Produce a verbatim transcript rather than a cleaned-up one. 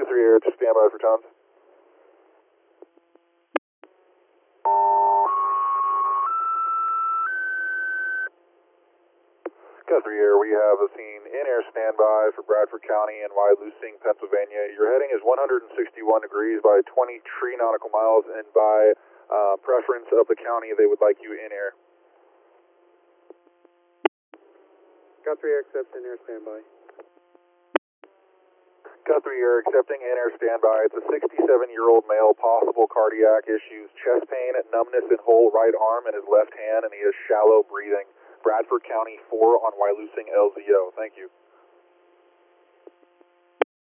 Got three air, stand by for Tons. Got three air, we have a scene in air standby for Bradford County and Wyalusing, Pennsylvania. Your heading is one hundred sixty-one degrees by twenty tree nautical miles, and by uh, preference of the county, they would like you in air. Got three air, accept in air standby. Got three air, accepting in air standby. It's a sixty-seven-year-old male, possible cardiac issues, chest pain, numbness in whole right arm and his left hand, and he has shallow breathing. Bradford County four on Wyalusing L Z O. Thank you.